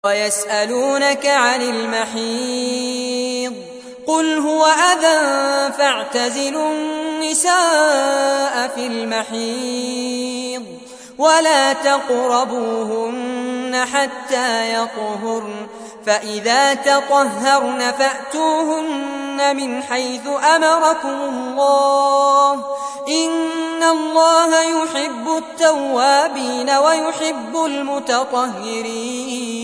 ويسألونك عن المحيض قل هو أذى فاعتزلوا النساء في المحيض ولا تقربوهن حتى يطهرن فإذا تطهرن فأتوهن من حيث أمركم الله إن الله يحب التوابين ويحب المتطهرين